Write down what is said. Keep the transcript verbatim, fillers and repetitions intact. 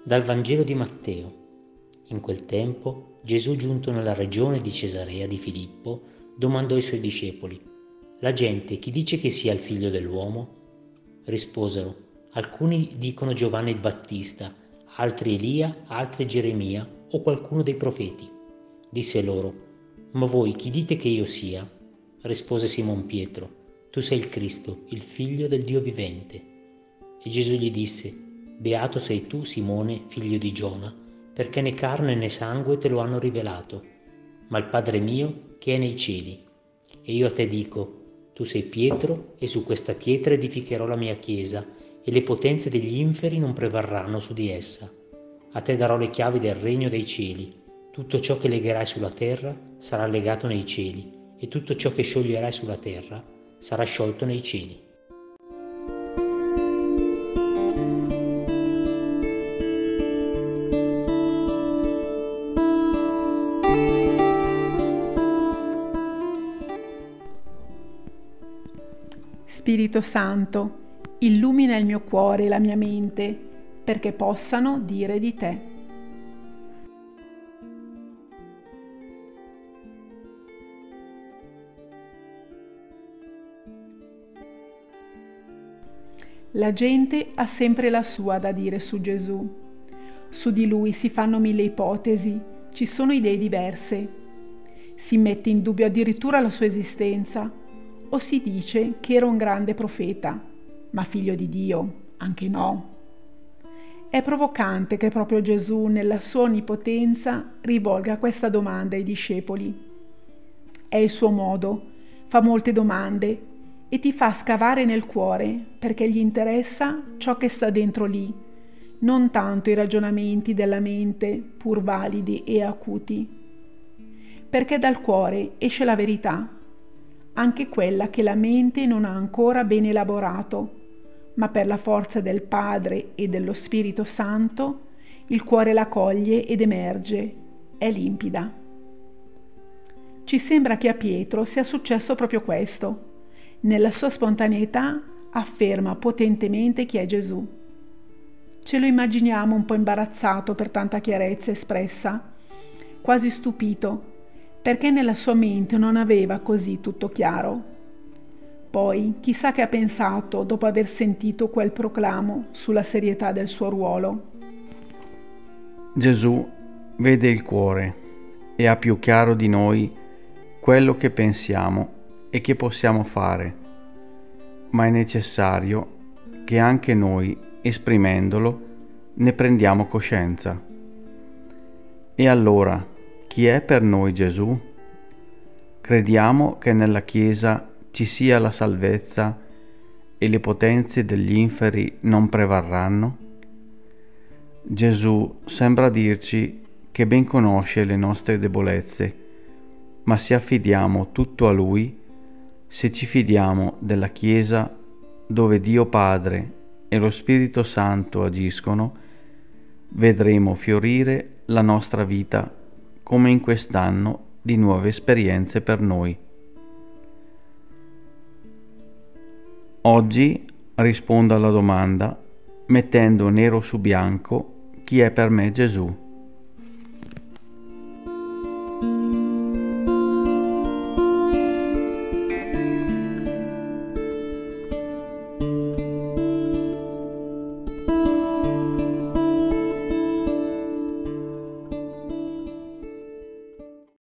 Dal Vangelo di Matteo. In quel tempo, Gesù, giunto nella regione di Cesarea di Filippo, domandò ai suoi discepoli: «La gente chi dice che sia il figlio dell'uomo?» Risposero: «Alcuni dicono Giovanni il Battista, altri Elia, altri Geremia o qualcuno dei profeti». Disse loro: «Ma voi chi dite che io sia?» Rispose Simon Pietro: «Tu sei il Cristo, il figlio del Dio vivente». E Gesù gli disse: «Beato sei tu, Simone, figlio di Giona, perché né carne né sangue te lo hanno rivelato, ma il Padre mio che è nei cieli. E io a te dico: tu sei Pietro, e su questa pietra edificherò la mia chiesa, e le potenze degli inferi non prevarranno su di essa. A te darò le chiavi del regno dei cieli. Tutto ciò che legherai sulla terra sarà legato nei cieli, e tutto ciò che scioglierai sulla terra sarà sciolto nei cieli». Spirito Santo, illumina il mio cuore e la mia mente, perché possano dire di te. La gente ha sempre la sua da dire su Gesù. Su di lui si fanno mille ipotesi, ci sono idee diverse. Si mette in dubbio addirittura la sua esistenza, o si dice che era un grande profeta, ma figlio di Dio, anche no. È provocante che proprio Gesù, nella sua onnipotenza, rivolga questa domanda ai discepoli. È il suo modo, fa molte domande e ti fa scavare nel cuore perché gli interessa ciò che sta dentro lì, non tanto i ragionamenti della mente, pur validi e acuti. Perché dal cuore esce la verità, anche quella che la mente non ha ancora ben elaborato, ma per la forza del Padre e dello Spirito Santo il cuore la coglie ed emerge, è limpida. Ci sembra che a Pietro sia successo proprio questo. Nella sua spontaneità afferma potentemente chi è Gesù. Ce lo immaginiamo un po' imbarazzato per tanta chiarezza espressa, quasi stupito, perché nella sua mente non aveva così tutto chiaro. Poi, chissà che ha pensato dopo aver sentito quel proclamo sulla serietà del suo ruolo. Gesù vede il cuore e ha più chiaro di noi quello che pensiamo e che possiamo fare, ma è necessario che anche noi, esprimendolo, ne prendiamo coscienza. E allora, chi è per noi Gesù? Crediamo che nella Chiesa ci sia la salvezza e le potenze degli inferi non prevarranno? Gesù sembra dirci che ben conosce le nostre debolezze, ma se affidiamo tutto a Lui, se ci fidiamo della Chiesa dove Dio Padre e lo Spirito Santo agiscono, vedremo fiorire la nostra vita come in quest'anno di nuove esperienze per noi. Oggi rispondo alla domanda mettendo nero su bianco chi è per me Gesù.